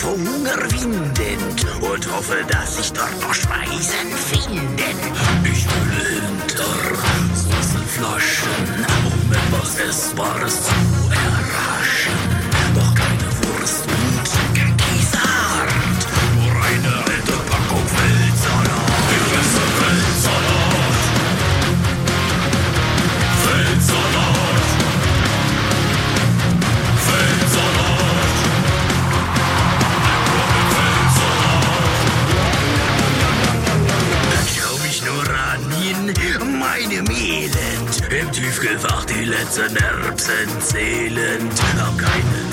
vor Hunger windend und hoffe, dass sich dort noch Speisen finden. Ich wühle hinter Soßenflaschen, um etwas Essbares zu erhaschen. Doch keine Wurst und kein Käseart, nur eine alte Packung Feldsalat. Ich esse Feldsalat. Feldsalat. Feldsalat. Schau mich nur an, meinem Elend. Im Tiefkühlfach die letzten Erbsen zählend. Hab keine